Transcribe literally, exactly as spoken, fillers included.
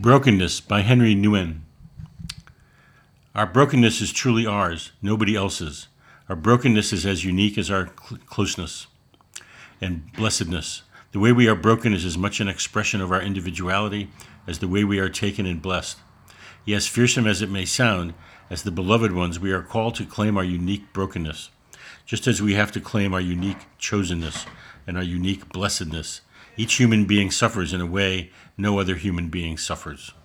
Brokenness by Henry Nguyen. Our brokenness is truly ours, nobody else's. Our brokenness is as unique as our cl- closeness and blessedness. The way we are broken is as much an expression of our individuality as the way we are taken and blessed. Yes, fearsome as it may sound, as the beloved ones, we are called to claim our unique brokenness, just as we have to claim our unique chosenness and our unique blessedness. Each human being suffers in a way no other human being suffers.